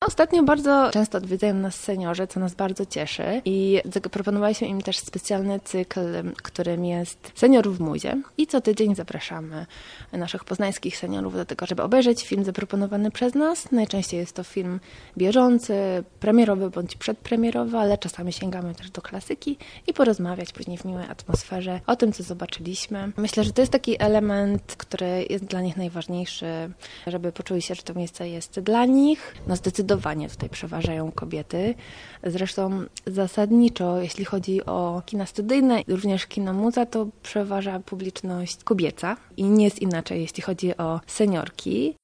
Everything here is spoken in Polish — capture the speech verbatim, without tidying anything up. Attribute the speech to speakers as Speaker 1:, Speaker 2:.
Speaker 1: Ostatnio bardzo często odwiedzają nas seniorzy, co nas bardzo cieszy i zaproponowaliśmy im też specjalny cykl, którym jest Senior w Muzie i co tydzień zapraszamy naszych poznańskich seniorów do tego, żeby obejrzeć film zaproponowany przez nas. Najczęściej jest to film bieżący, premierowy bądź przedpremierowy, ale czasami sięgamy też do klasyki i porozmawiać później w miłej atmosferze o tym, co zobaczyliśmy. Myślę, że to jest taki element, który jest dla nich najważniejszy, żeby poczuli się, że to miejsce jest dla nich. No zdecydowanie tutaj przeważają kobiety. Zresztą zasadniczo, jeśli chodzi o kina studyjne, również kino muza, to przeważa publiczność kobieca i nie jest inaczej, jeśli chodzi o seniorki.